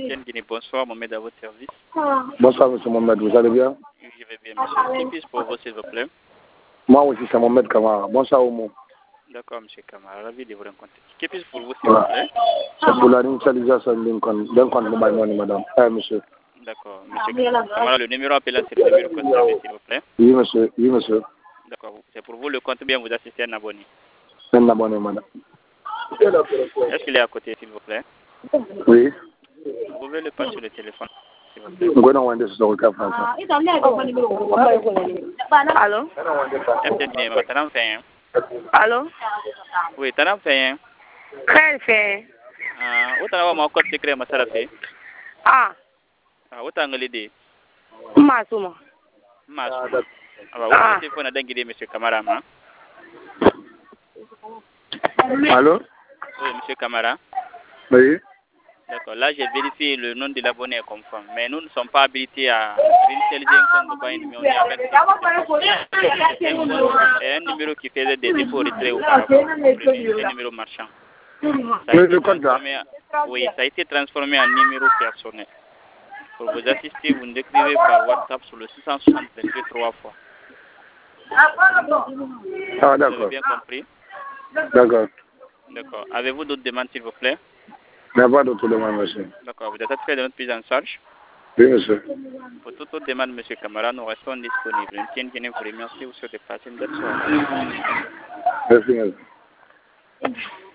Tienne Guinée. Bonsoir, Mohamed, à votre service. Bonsoir, monsieur Mohamed, vous allez bien? Je vais bien, monsieur. Qui puis-je pour vous, s'il vous plaît? Moi aussi, c'est Mohamed Kamara. Bonsoir, Omo. D'accord, monsieur Kamara, ravi de vous rencontrer. Qui puis-je pour vous, s'il vous plaît? C'est pour la initialisation d'un compte mobile money, madame. Monsieur. D'accord, monsieur Kamara, le numéro appelé, c'est le numéro conservé, s'il vous plaît. Oui, monsieur. Oui, monsieur. D'accord, c'est pour vous le compte bien vous assistez à un abonné. Un abonné, madame. Est-ce qu'il est à côté, s'il vous plaît? Oui. Vous pouvez le passer sur le téléphone, s'il vous plaît. Allô? Allô? Oui, tu as fait un. Quel fait? Où tu as un code secret, ma sarafe? Ah. Où tu as l'idée? Masuma. Masuma. Où tu téléphone à d'enguider, monsieur Kamara? Allô? Oui, monsieur Kamara. Oui. D'accord, là j'ai vérifié le nom de l'abonné est conforme, mais nous ne sommes pas habilités à réinitialiser un compte mobile numéro c'est un numéro qui faisait des dépôts retraits auparavant, un numéro marchand. Oui, ça a été transformé en numéro personnel. Pour vous assister, vous nous écrivez par WhatsApp sur le 662 3 fois. Ah, d'accord. Vous avez bien compris? D'accord. D'accord. Avez-vous d'autres demandes, s'il vous plaît? Il n'y a pas d'autres demandes, monsieur. D'accord. Vous êtes satisfait de notre prise en charge? Oui, monsieur. Pour toute autre demande, monsieur Kamara, nous restons disponibles. Une tienne qui vous remercie ou souhaite passer une bonne soirée. Merci, monsieur.